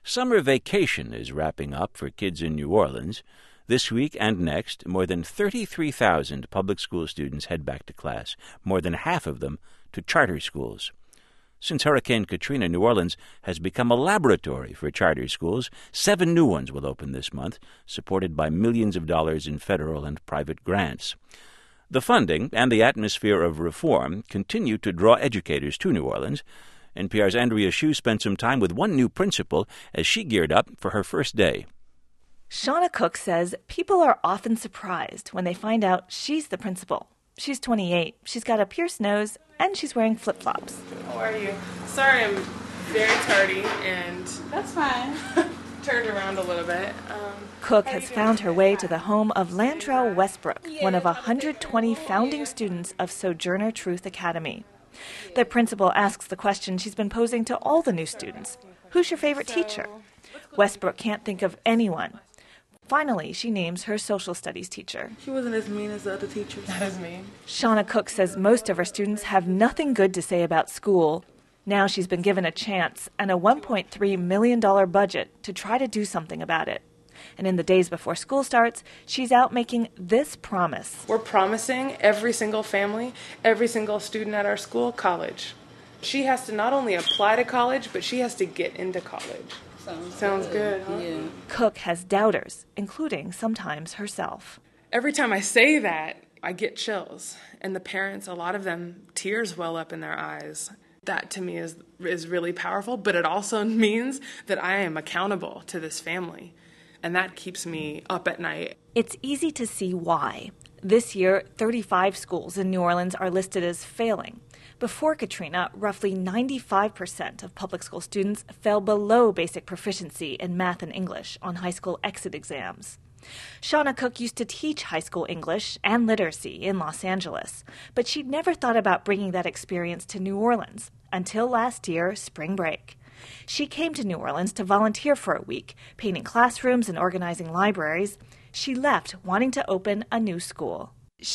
Summer vacation is wrapping up for kids in New Orleans. This week and next, more than 33,000 public school students head back to class, more than half of them to charter schools. Since Hurricane Katrina, New Orleans has become a laboratory for charter schools. 7 new ones will open this month, supported by millions of dollars in federal and private grants. The funding and the atmosphere of reform continue to draw educators to New Orleans. NPR's Andrea Hsu spent some time with one new principal as she geared up for her first day. Shauna Cook says people are often surprised when they find out she's the principal. She's 28, she's got a pierced nose, and she's wearing flip-flops. How are you? Sorry I'm very tardy and... That's fine. Turned around a little bit. Cook has found her way to the home of Lantrell Westbrook, one of 120 founding students of Sojourner Truth Academy. The principal asks the question she's been posing to all the new students. Who's your favorite teacher? Westbrook can't think of anyone. Finally, she names her social studies teacher. She wasn't as mean as the other teachers. Not as mean. Shauna Cook says most of her students have nothing good to say about school. Now she's been given a chance and a $1.3 million budget to try to do something about it. And in the days before school starts, she's out making this promise. We're promising every single family, every single student at our school, college. She has to not only apply to college, but she has to get into college. Sounds good, huh? Yeah. Cook has doubters, including sometimes herself. Every time I say that, I get chills. And the parents, a lot of them, tears well up in their eyes. That to me is really powerful, but it also means that I am accountable to this family. And that keeps me up at night. It's easy to see why. This year, 35 schools in New Orleans are listed as failing. Before Katrina, roughly 95% of public school students fell below basic proficiency in math and English on high school exit exams. Shauna Cook used to teach high school English and literacy in Los Angeles, but she'd never thought about bringing that experience to New Orleans until last year, spring break. She came to New Orleans to volunteer for a week, painting classrooms and organizing libraries. She left wanting to open a new school.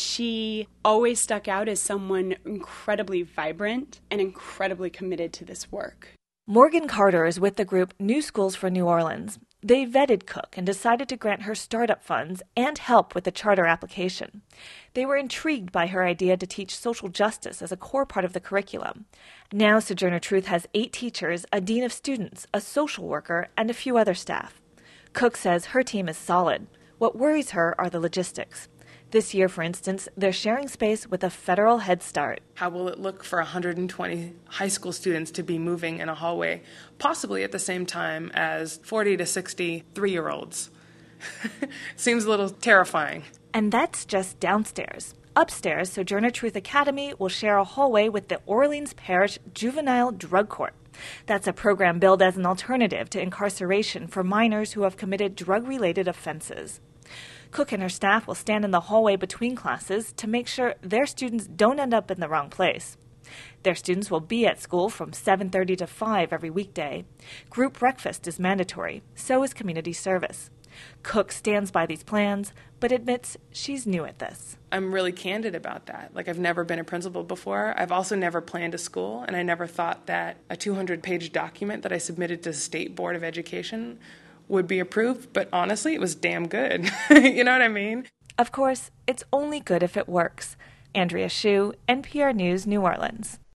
She always stuck out as someone incredibly vibrant and incredibly committed to this work. Morgan Carter is with the group New Schools for New Orleans. They vetted Cook and decided to grant her startup funds and help with the charter application. They were intrigued by her idea to teach social justice as a core part of the curriculum. Now Sojourner Truth has 8 teachers, a dean of students, a social worker, and a few other staff. Cook says her team is solid. What worries her are the logistics. This year, for instance, they're sharing space with a federal Head Start. How will it look for 120 high school students to be moving in a hallway, possibly at the same time as 40 to 60 3-year-olds? Seems a little terrifying. And that's just downstairs. Upstairs, Sojourner Truth Academy will share a hallway with the Orleans Parish Juvenile Drug Court. That's a program billed as an alternative to incarceration for minors who have committed drug-related offenses. Cook and her staff will stand in the hallway between classes to make sure their students don't end up in the wrong place. Their students will be at school from 7:30 to 5 every weekday. Group breakfast is mandatory, so is community service. Cook stands by these plans, but admits she's new at this. I'm really candid about that. I've never been a principal before. I've also never planned a school, and I never thought that a 200-page document that I submitted to the State Board of Education would be approved, but honestly, it was damn good. You know what I mean? Of course, it's only good if it works. Andrea Hsu, NPR News, New Orleans.